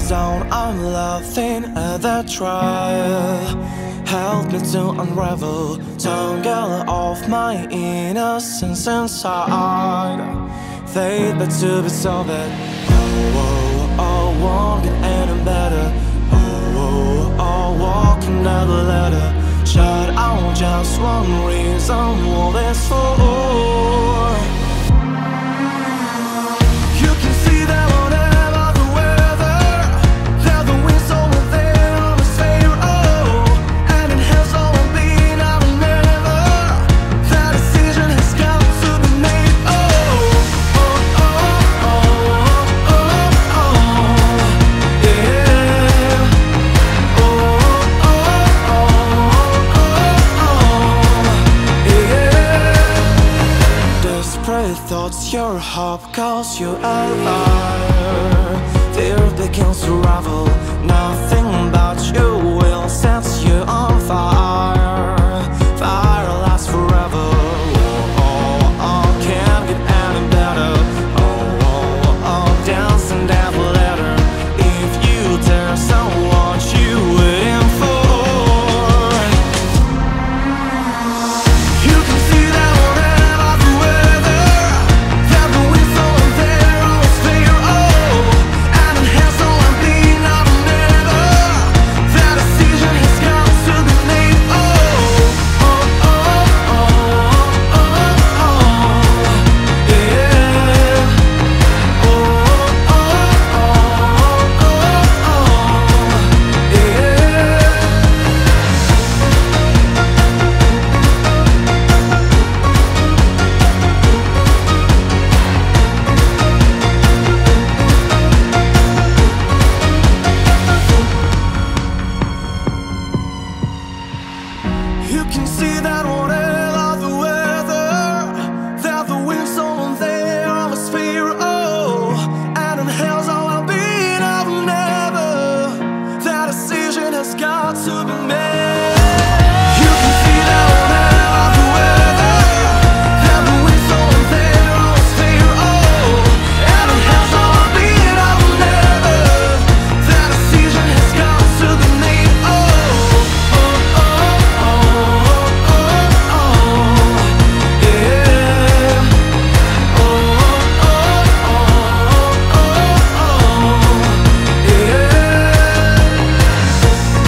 down, I'm laughing at that trial. Help me to unravel, don't get off my innocence inside. Fate but to be so bad. Oh, oh, oh, won't get any better. Oh, oh, oh, walk another letter. Shut out just one reason, all this for. You can see that whatever the weather, that the wind's over there on the zero, and it has always been, I will never. That decision has got to be made. Oh, oh, oh, oh, oh, oh, yeah. Oh, oh, oh, oh, yeah. Desperate thoughts, your hope calls you a liar. Fear begins to ravel, nothing but you will set you on fire.